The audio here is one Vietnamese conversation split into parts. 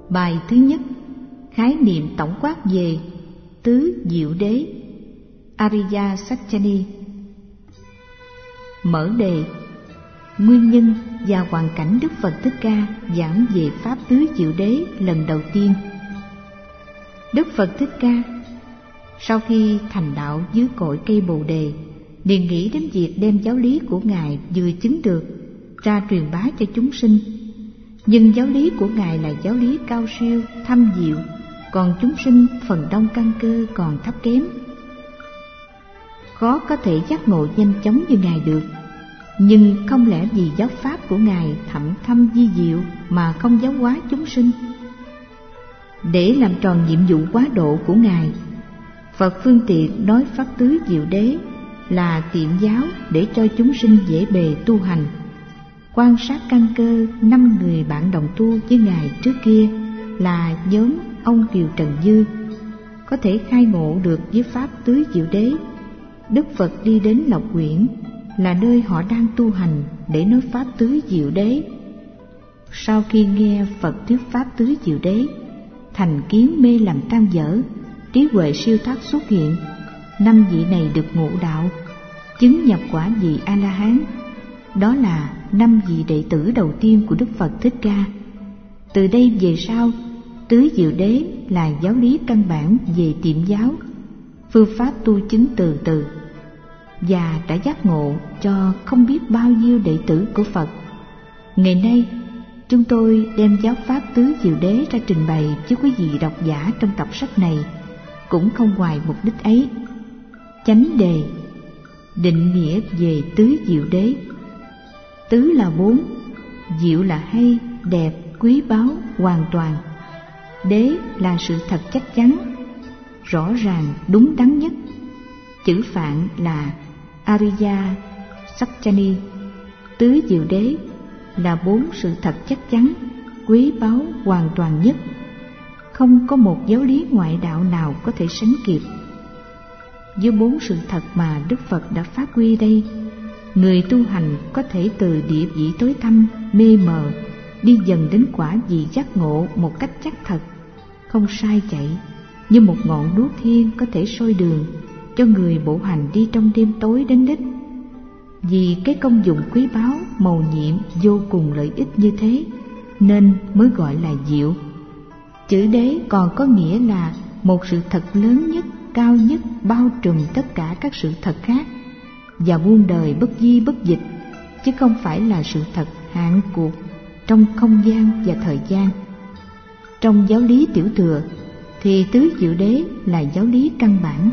Bài thứ nhất, khái niệm tổng quát về tứ diệu đế. Ariya Satchani. Mở đề. Nguyên nhân và hoàn cảnh Đức Phật Thích Ca giảng về pháp tứ diệu đế lần đầu tiên. Đức Phật Thích Ca sau khi thành đạo dưới cội cây Bồ Đề, liền nghĩ đến việc đem giáo lý của Ngài vừa chứng được ra truyền bá cho chúng sinh. Nhưng giáo lý của Ngài là giáo lý cao siêu, thâm diệu, còn chúng sinh phần đông căn cơ còn thấp kém, khó có thể giác ngộ nhanh chóng như Ngài được. Nhưng không lẽ vì giáo pháp của Ngài thậm thâm vi diệu mà không giáo hóa chúng sinh? Để làm tròn nhiệm vụ quá độ của Ngài, Phật phương tiện nói pháp tứ diệu đế là tiệm giáo để cho chúng sinh dễ bề tu hành. Quan sát căn cơ 5 người bạn đồng tu với Ngài trước kia là nhóm ông Kiều Trần Dư, có thể khai ngộ được với pháp tứ diệu đế. Đức Phật đi đến Lộc Quyển là nơi họ đang tu hành để nói pháp tứ diệu đế. Sau khi nghe Phật thuyết pháp tứ diệu đế, thành kiến mê lầm tan vỡ, trí huệ siêu thoát xuất hiện. 5 vị này được ngộ đạo, chứng nhập quả vị A-la-hán. Đó là 5 vị đệ tử đầu tiên của Đức Phật Thích Ca. Từ đây về sau, tứ diệu đế là giáo lý căn bản về tiệm giáo, phương pháp tu chứng từ từ, và đã giác ngộ cho không biết bao nhiêu đệ tử của Phật. Ngày nay, chúng tôi đem giáo pháp tứ diệu đế ra trình bày với quý vị độc giả trong tập sách này, cũng không ngoài mục đích ấy. Chánh đề. Định nghĩa về tứ diệu đế. Tứ là 4, diệu là hay, đẹp, quý báu, hoàn toàn. Đế là sự thật chắc chắn, rõ ràng, đúng đắn nhất. Chữ Phạn là Ariya Satchani. Tứ diệu đế là 4 sự thật chắc chắn, quý báu, hoàn toàn nhất. Không có một giáo lý ngoại đạo nào có thể sánh kịp. Với 4 sự thật mà Đức Phật đã phát huy đây, người tu hành có thể từ địa vị tối tăm, mê mờ, đi dần đến quả vị giác ngộ một cách chắc thật, không sai chạy, như một ngọn đuốc thiên có thể soi đường cho người bộ hành đi trong đêm tối đến đích. Vì cái công dụng quý báu, mầu nhiệm, vô cùng lợi ích như thế, nên mới gọi là diệu. Chữ đế còn có nghĩa là một sự thật lớn nhất, cao nhất, bao trùm tất cả các sự thật khác, và muôn đời bất di bất dịch, chứ không phải là sự thật hạn cuộc trong không gian và thời gian. Trong giáo lý tiểu thừa thì tứ diệu đế là giáo lý căn bản.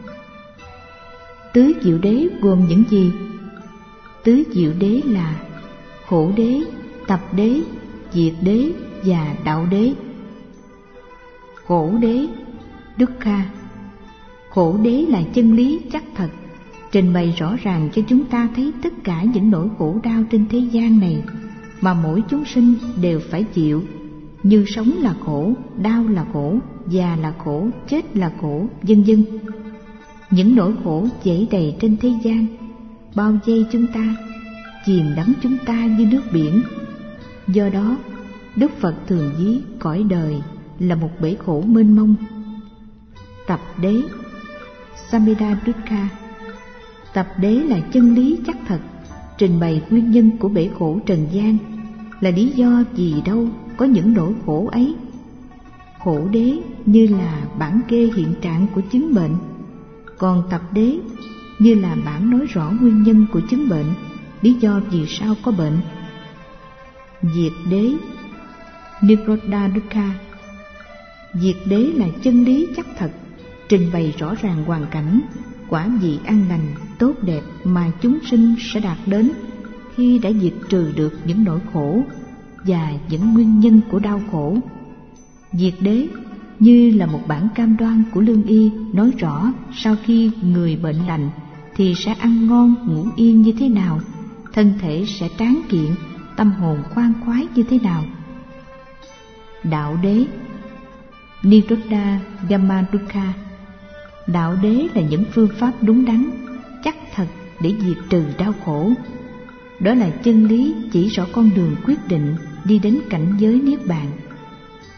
Tứ diệu đế gồm những gì? Tứ diệu đế là khổ đế, tập đế, diệt đế và đạo đế. Khổ đế, Dukkha. Khổ đế là chân lý chắc thật, trình bày rõ ràng cho chúng ta thấy tất cả những nỗi khổ đau trên thế gian này mà mỗi chúng sinh đều phải chịu, như sống là khổ, đau là khổ, già là khổ, chết là khổ, vân vân. Những nỗi khổ dẫy đầy trên thế gian bao vây chúng ta, chìm đắm chúng ta như nước biển. Do đó, Đức Phật thường ví cõi đời là một bể khổ mênh mông. Tập đế, Sameddukkha. Tập đế là chân lý chắc thật, trình bày nguyên nhân của bể khổ trần gian, là lý do vì đâu có những nỗi khổ ấy. Khổ đế như là bản kê hiện trạng của chứng bệnh, còn tập đế như là bản nói rõ nguyên nhân của chứng bệnh, lý do vì sao có bệnh. Diệt đế, Nirodha Dukkha. Diệt đế là chân lý chắc thật, trình bày rõ ràng hoàn cảnh, quả vị an lành, tốt đẹp mà chúng sinh sẽ đạt đến khi đã diệt trừ được những nỗi khổ và những nguyên nhân của đau khổ. Diệt đế như là một bản cam đoan của lương y, nói rõ sau khi người bệnh lành thì sẽ ăn ngon ngủ yên như thế nào, thân thể sẽ tráng kiện, tâm hồn khoan khoái như thế nào. Đạo đế, Nirodha Yamadukkha. Đạo đế là những phương pháp đúng đắn, chắc thật để diệt trừ đau khổ. Đó là chân lý chỉ rõ con đường quyết định đi đến cảnh giới niết bàn.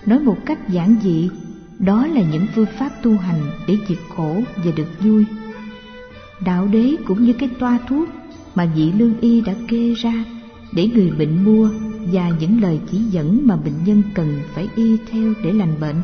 Nói một cách giản dị, đó là những phương pháp tu hành để diệt khổ và được vui. Đạo đế cũng như cái toa thuốc mà vị lương y đã kê ra để người bệnh mua, và những lời chỉ dẫn mà bệnh nhân cần phải y theo để lành bệnh.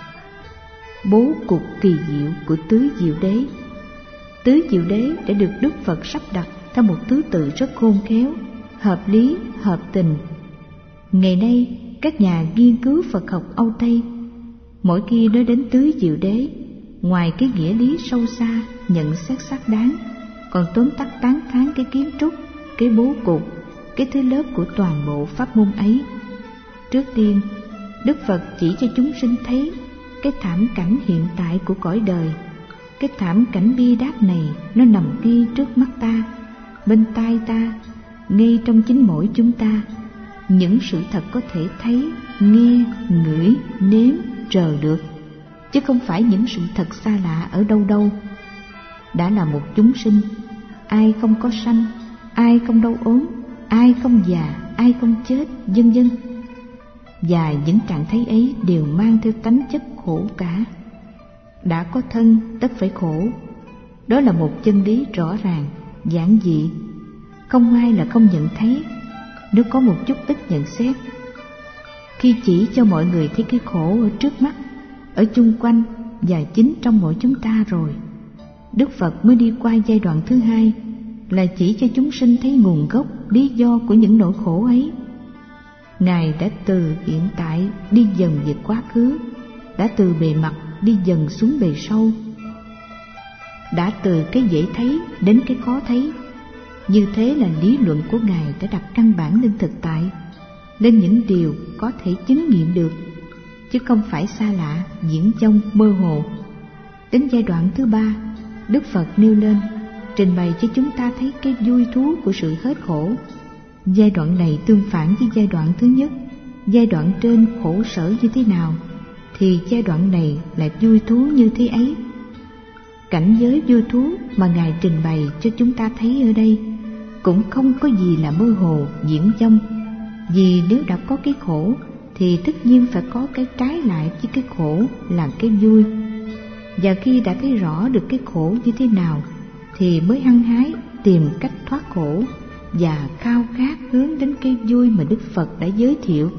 Bố cục kỳ diệu của tứ diệu đế. Tứ diệu đế đã được Đức Phật sắp đặt theo một thứ tự rất khôn khéo, hợp lý, hợp tình. Ngày nay, các nhà nghiên cứu Phật học Âu Tây mỗi khi nói đến tứ diệu đế, ngoài cái nghĩa lý sâu xa, nhận xét xác đáng, còn tóm tắt tán thán cái kiến trúc, cái bố cục, cái thứ lớp của toàn bộ pháp môn ấy. Trước tiên, Đức Phật chỉ cho chúng sinh thấy cái thảm cảnh hiện tại của cõi đời. Cái thảm cảnh bi đát này nó nằm ngay trước mắt ta, bên tai ta, ngay trong chính mỗi chúng ta. Những sự thật có thể thấy, nghe, ngửi, nếm, rờ được, chứ không phải những sự thật xa lạ ở đâu đâu. Đã là một chúng sinh, ai không có sanh, ai không đau ốm, ai không già, ai không chết, vân vân. Và những trạng thấy ấy đều mang theo tánh chất khổ cả. Đã có thân tất phải khổ. Đó là một chân lý rõ ràng, giản dị, không ai là không nhận thấy, nếu có một chút ít nhận xét. Khi chỉ cho mọi người thấy cái khổ ở trước mắt, ở chung quanh và chính trong mỗi chúng ta rồi, Đức Phật mới đi qua giai đoạn thứ hai, là chỉ cho chúng sinh thấy nguồn gốc, lý do của những nỗi khổ ấy. Ngài đã từ hiện tại đi dần về quá khứ, đã từ bề mặt đi dần xuống bề sâu, đã từ cái dễ thấy đến cái khó thấy. Như thế là lý luận của Ngài đã đặt căn bản lên thực tại, lên những điều có thể chứng nghiệm được, chứ không phải xa lạ, viển vông, mơ hồ. Đến giai đoạn thứ ba, Đức Phật nêu lên, trình bày cho chúng ta thấy cái vui thú của sự hết khổ. Giai đoạn này tương phản với giai đoạn thứ nhất. Giai đoạn trên khổ sở như thế nào, thì giai đoạn này lại vui thú như thế ấy. Cảnh giới vui thú mà Ngài trình bày cho chúng ta thấy ở đây cũng không có gì là mơ hồ, viển vông. Vì nếu đã có cái khổ thì tất nhiên phải có cái trái lại với cái khổ là cái vui. Và khi đã thấy rõ được cái khổ như thế nào thì mới hăng hái tìm cách thoát khổ và khao khát hướng đến cái vui mà Đức Phật đã giới thiệu.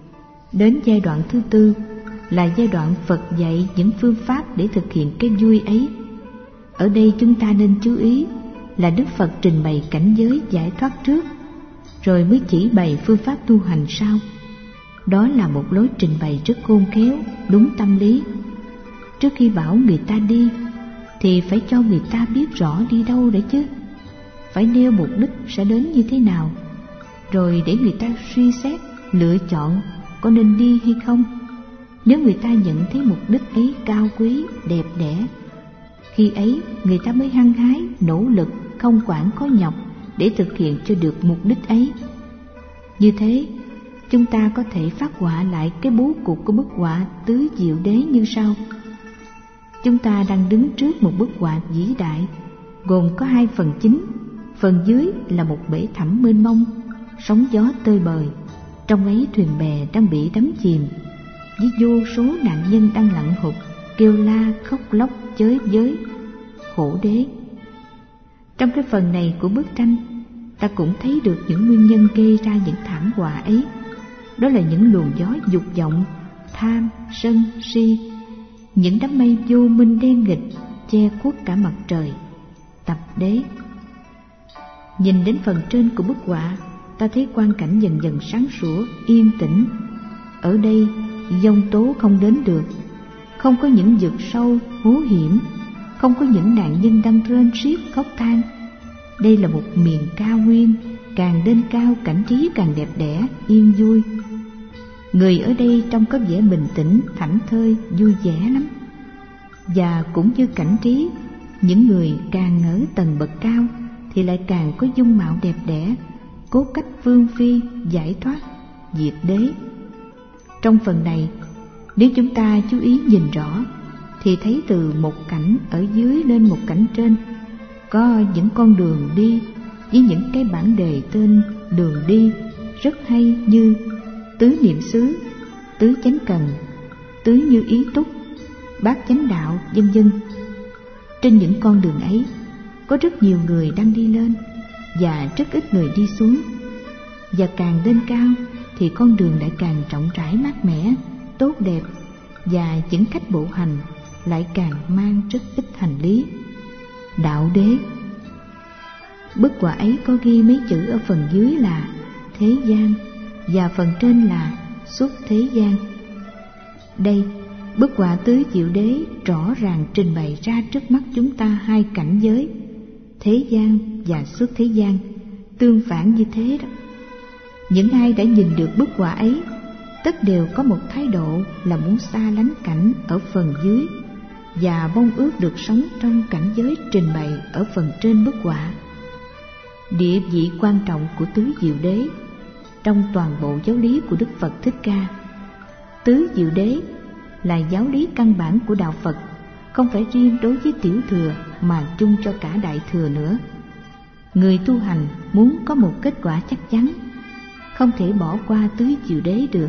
Đến giai đoạn thứ tư là giai đoạn Phật dạy những phương pháp để thực hiện cái vui ấy. Ở đây chúng ta nên chú ý là Đức Phật trình bày cảnh giới giải thoát trước, rồi mới chỉ bày phương pháp tu hành sau. Đó là một lối trình bày rất khôn khéo, đúng tâm lý. Trước khi bảo người ta đi thì phải cho người ta biết rõ đi đâu đấy chứ. Phải nêu mục đích sẽ đến như thế nào, rồi để người ta suy xét, lựa chọn có nên đi hay không. Nếu người ta nhận thấy mục đích ấy cao quý, đẹp đẽ, khi ấy người ta mới hăng hái, nỗ lực, không quản khó nhọc để thực hiện cho được mục đích ấy. Như thế, chúng ta có thể phát họa lại cái bố cục của bức họa tứ diệu đế như sau. Chúng ta đang đứng trước một bức họa vĩ đại, gồm có hai phần chính. Phần dưới là một bể thẳm mênh mông, sóng gió tơi bời. Trong ấy thuyền bè đang bị đắm chìm, với vô số nạn nhân đang lặn hụt, kêu la, khóc lóc, chới với, khổ đế. Trong cái phần này của bức tranh, ta cũng thấy được những nguyên nhân gây ra những thảm họa ấy. Đó là những luồng gió dục vọng, tham, sân, si, những đám mây vô minh đen nghịch che khuất cả mặt trời, tập đế. Nhìn đến phần trên của bức họa, ta thấy quang cảnh dần dần sáng sủa, yên tĩnh. Ở đây giông tố không đến được, không có những vực sâu hú hiểm, không có những nạn nhân đang rên xiết khóc than. Đây là một miền cao nguyên, càng lên cao cảnh trí càng đẹp đẽ, yên vui. Người ở đây trông có vẻ bình tĩnh, thảnh thơi, vui vẻ lắm. Và cũng như cảnh trí, những người càng ở tầng bậc cao thì lại càng có dung mạo đẹp đẽ, cố cách phương phi, giải thoát, diệt đế. Trong phần này, nếu chúng ta chú ý nhìn rõ thì thấy từ một cảnh ở dưới lên một cảnh trên, có những con đường đi với những cái bảng đề tên đường đi rất hay, như tứ niệm xứ, tứ chánh cần, Tứ Như Ý Túc, Bát Chánh Đạo, vân vân. Trên những con đường ấy có rất nhiều người đang đi lên và rất ít người đi xuống. Và càng lên cao thì con đường lại càng rộng rãi mát mẻ, tốt đẹp, và những khách bộ hành lại càng mang rất ít hành lý. Đạo đế. Bức họa ấy có ghi mấy chữ ở phần dưới là thế gian và phần trên là xuất thế gian. Đây, bức họa Tứ Diệu Đế rõ ràng trình bày ra trước mắt chúng ta hai cảnh giới, thế gian và xuất thế gian, tương phản như thế đó. Những ai đã nhìn được bức họa ấy, tất đều có một thái độ là muốn xa lánh cảnh ở phần dưới và mong ước được sống trong cảnh giới trình bày ở phần trên bức họa. Địa vị quan trọng của Tứ Diệu Đế trong toàn bộ giáo lý của Đức Phật Thích Ca. Tứ Diệu Đế là giáo lý căn bản của đạo Phật, không phải riêng đối với tiểu thừa mà chung cho cả đại thừa nữa. Người tu hành muốn có một kết quả chắc chắn, không thể bỏ qua Tứ Diệu Đế được.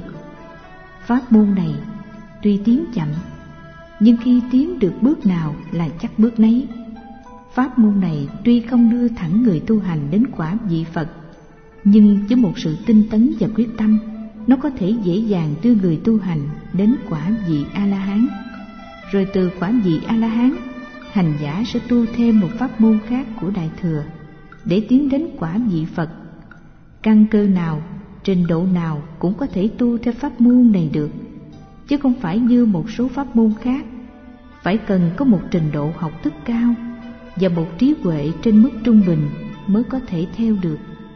Pháp môn này tuy tiến chậm, nhưng khi tiến được bước nào là chắc bước nấy. Pháp môn này tuy không đưa thẳng người tu hành đến quả vị Phật, nhưng với một sự tinh tấn và quyết tâm, nó có thể dễ dàng đưa người tu hành đến quả vị A-la-hán. Rồi từ quả vị A-la-hán, hành giả sẽ tu thêm một pháp môn khác của Đại Thừa để tiến đến quả vị Phật. Căn cơ nào, trình độ nào cũng có thể tu theo pháp môn này được, chứ không phải như một số pháp môn khác, phải cần có một trình độ học thức cao và một trí huệ trên mức trung bình mới có thể theo được.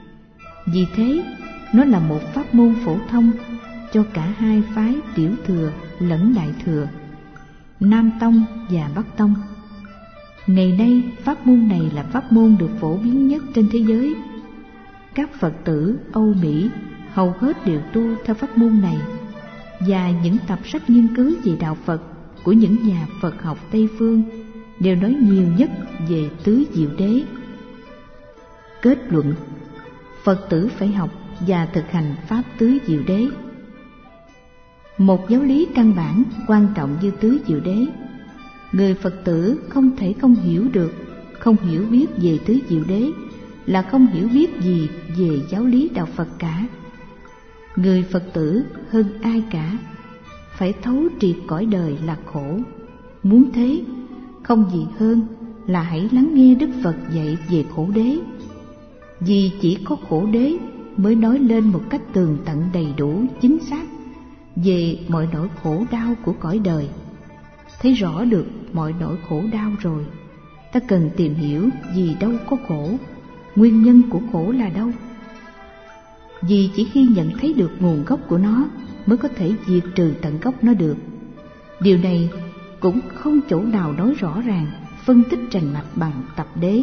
Vì thế, nó là một pháp môn phổ thông cho cả hai phái tiểu thừa lẫn đại thừa, Nam Tông và Bắc Tông. Ngày nay, pháp môn này là pháp môn được phổ biến nhất trên thế giới. Các Phật tử Âu Mỹ hầu hết đều tu theo pháp môn này, và những tập sách nghiên cứu về đạo Phật của những nhà Phật học Tây phương đều nói nhiều nhất về Tứ Diệu Đế. Kết luận: Phật tử phải học và thực hành pháp Tứ Diệu Đế. Một giáo lý căn bản quan trọng như Tứ Diệu Đế, người Phật tử không thể không hiểu được. Không hiểu biết về Tứ Diệu Đế là không hiểu biết gì về giáo lý đạo Phật cả. Người Phật tử hơn ai cả phải thấu triệt cõi đời là khổ. Muốn thế, không gì hơn là hãy lắng nghe Đức Phật dạy về khổ đế. Vì chỉ có khổ đế mới nói lên một cách tường tận đầy đủ chính xác về mọi nỗi khổ đau của cõi đời. Thấy rõ được mọi nỗi khổ đau rồi, ta cần tìm hiểu vì đâu có khổ, nguyên nhân của khổ là đâu. Vì chỉ khi nhận thấy được nguồn gốc của nó mới có thể diệt trừ tận gốc nó được. Điều này cũng không chỗ nào nói rõ ràng, phân tích rành mạch bằng tập đế.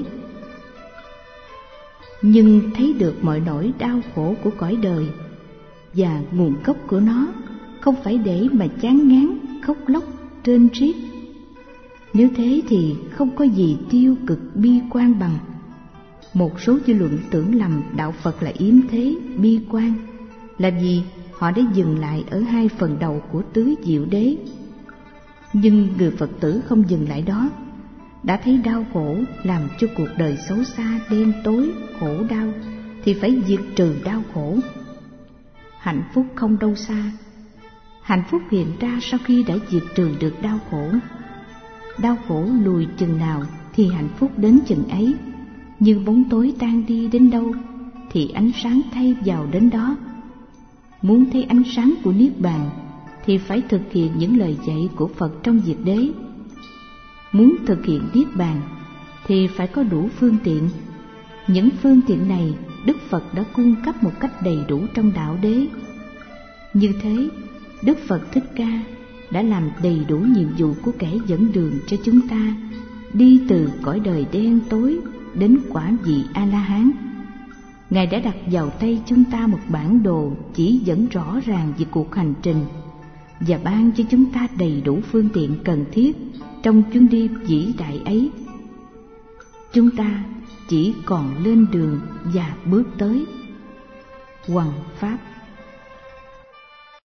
Nhưng thấy được mọi nỗi đau khổ của cõi đời và nguồn gốc của nó, không phải để mà chán ngán, khóc lóc, rên riết. Nếu thế thì không có gì tiêu cực bi quan bằng. Một số dư luận tưởng lầm đạo Phật là yếm thế, bi quan, là vì họ đã dừng lại ở hai phần đầu của Tứ Diệu Đế. Nhưng người Phật tử không dừng lại đó. Đã thấy đau khổ làm cho cuộc đời xấu xa, đen tối, khổ đau, thì phải diệt trừ đau khổ. Hạnh phúc không đâu xa. Hạnh phúc hiện ra sau khi đã diệt trừ được đau khổ. Đau khổ lùi chừng nào thì hạnh phúc đến chừng ấy. Như bóng tối tan đi đến đâu thì ánh sáng thay vào đến đó. Muốn thấy ánh sáng của Niết Bàn thì phải thực hiện những lời dạy của Phật trong Diệt Đế. Muốn thực hiện Niết Bàn thì phải có đủ phương tiện. Những phương tiện này Đức Phật đã cung cấp một cách đầy đủ trong Đạo Đế. Như thế, Đức Phật Thích Ca đã làm đầy đủ nhiệm vụ của kẻ dẫn đường cho chúng ta đi từ cõi đời đen tối đến quả vị A-la-hán. Ngài đã đặt vào tay chúng ta một bản đồ chỉ dẫn rõ ràng về cuộc hành trình và ban cho chúng ta đầy đủ phương tiện cần thiết trong chuyến đi vĩ đại ấy. Chúng ta chỉ còn lên đường và bước tới. Hoằng Pháp.